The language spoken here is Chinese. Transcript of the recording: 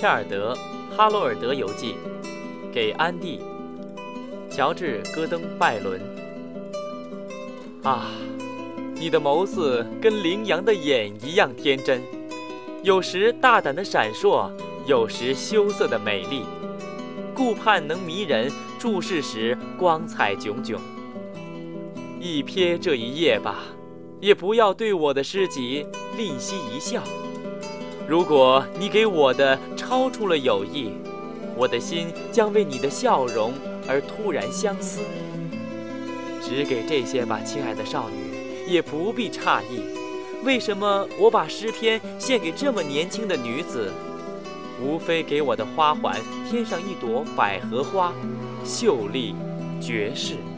切尔德·哈罗尔德游记，给安蒂·乔治·戈登·拜伦。啊，你的眸子跟羚羊的眼一样天真，有时大胆的闪烁，有时羞涩的美丽，顾盼能迷人，注视时光彩炯炯。一瞥这一页吧，也不要对我的诗集吝惜一笑。如果你给我的超出了友谊，我的心将为你的笑容而突然相思。只给这些吧，亲爱的少女，也不必诧异，为什么我把诗篇献给这么年轻的女子？无非给我的花环添上一朵百合花，秀丽绝世。